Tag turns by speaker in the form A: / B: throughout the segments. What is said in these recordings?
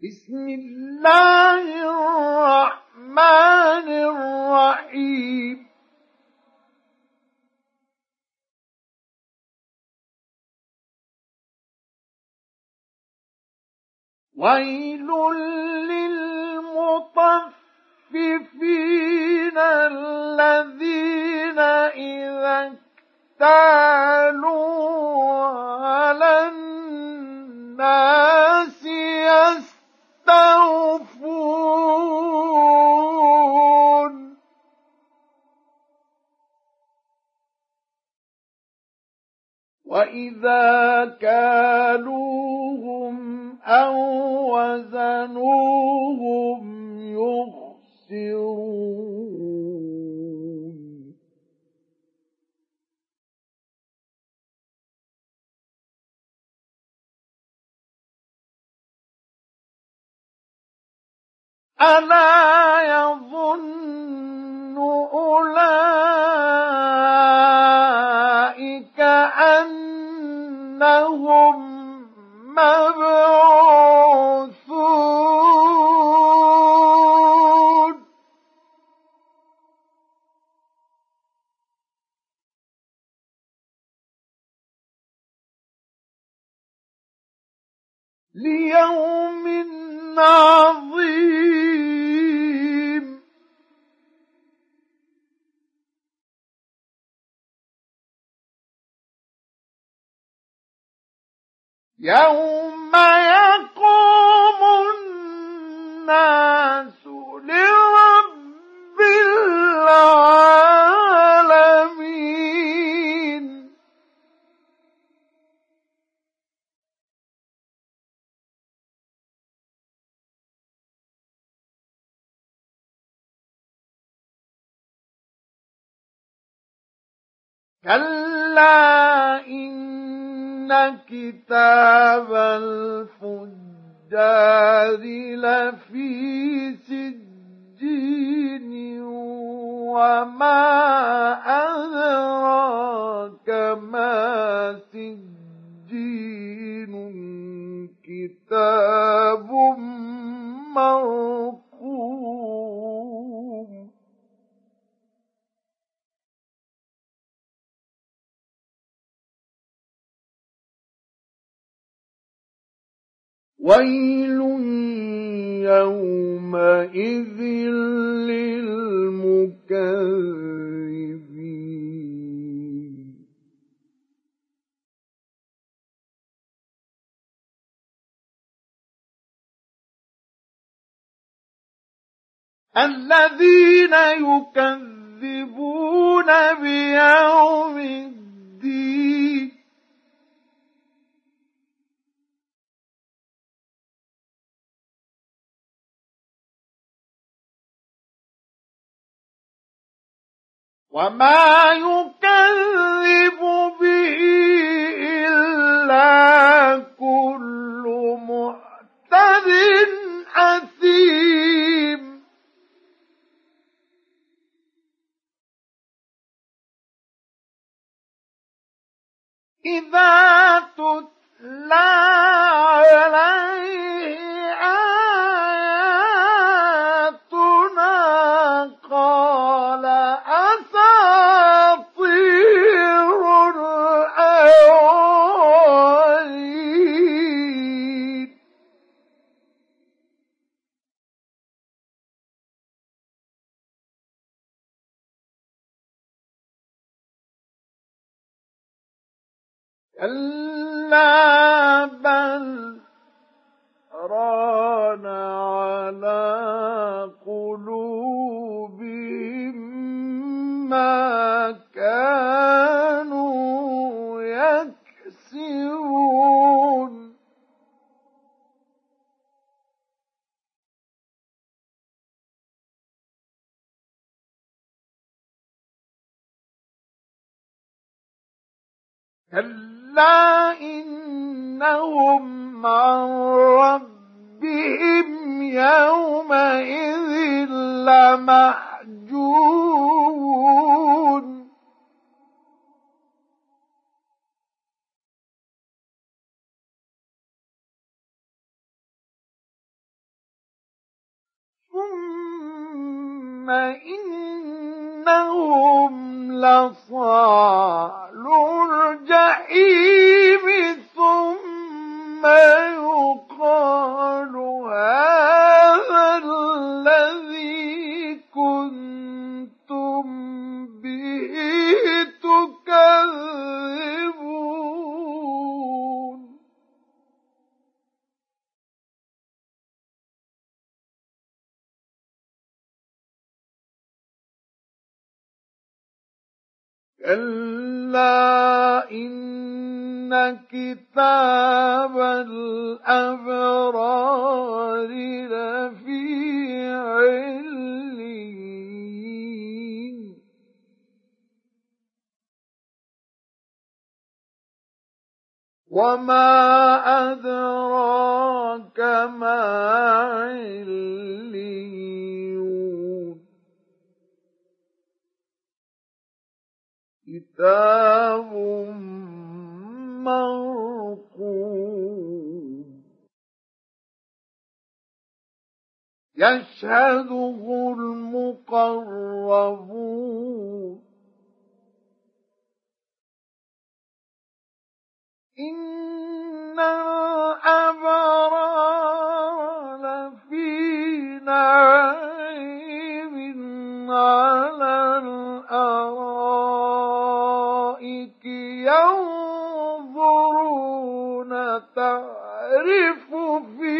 A: بسم الله الرحمن الرحيم ويل للمطففين الذين إذا اكتالوا على الناس يستوفون وإذا كالوهم أو وزنوهم يخسرون ألا يظن أولئك أنهم مبعوثون ليوم عظيم يوم يقوم الناس لرب العالمين كلا إن كتاب الفجار لفي سجين وما أدراك ما سجين كتاب مرقوم ويل يومئذ للمكذبين الذين يكذبون بيوم الدين وما يكذب به إلا كل معتد أثيم إذا تتلى عليه آياتنا قال أساطير الأولين كلا بل ران على قلوبهم ما كانوا يكسبون كلا إنهم عن ربهم يومئذ لمحجوبون إنهم لصالو الجحيم ثم يقال هذا الذي كنتم به تكذبون كلا إن كتاب الأبرار لفي عليين وما أدراك ما عليون كتاب مرقوم يشهده المقربون إن الأبرار لفي نعيم على الأرائك ينظرون تعرف في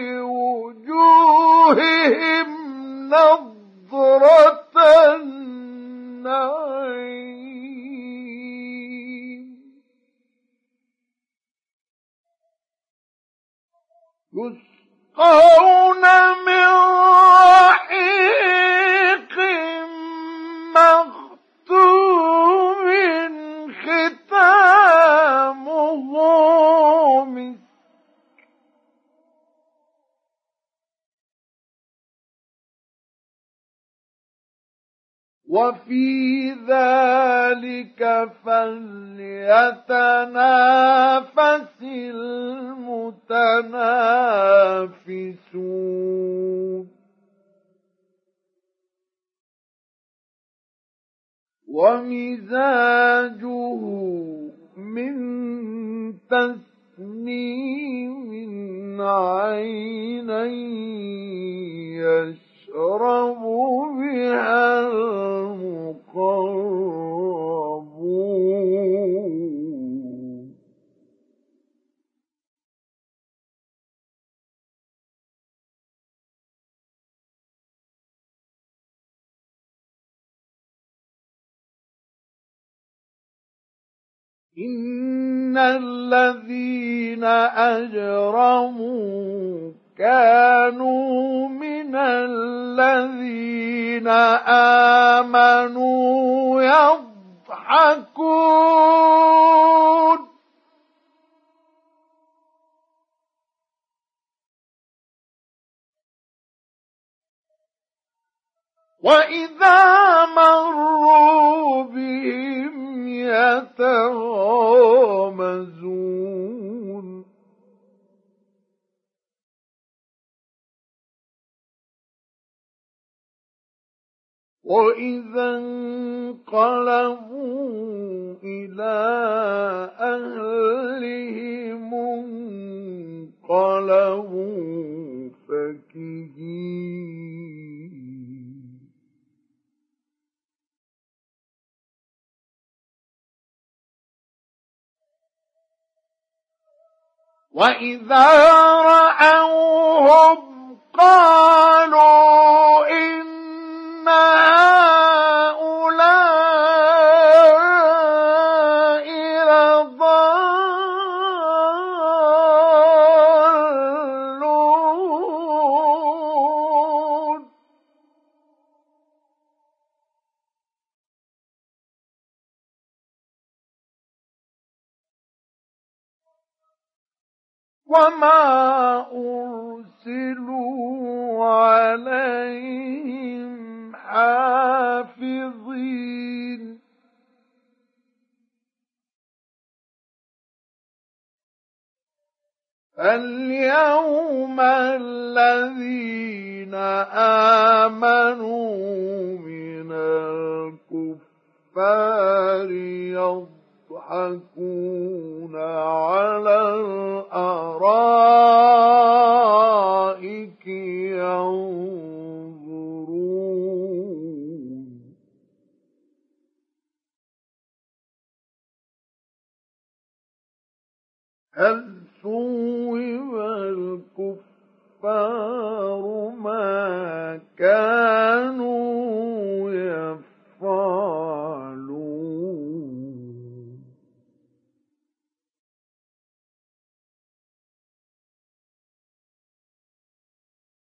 A: وجوههم نضرة النعيم يسقون من رحيق مختوم ختامه مسك وفي ذلك فليتنافس المتنافسون ومزاجه من تسنيم عينا يشرب بها المقربون إن الذين أجرموا كانوا من الذين آمنوا يضحكون وإذا مروا بهم يتغامزون وإذا انقلبوا إلى أهلهم انقلبوا فكهين وإذا رأوهم قالوا إن هؤلاء لضالون وما أرسلوا عليهم حافظين اليوم الذين آمنوا من الكفار يضحكون على الأرائك ينظرون هل ثوب الكفار ما كان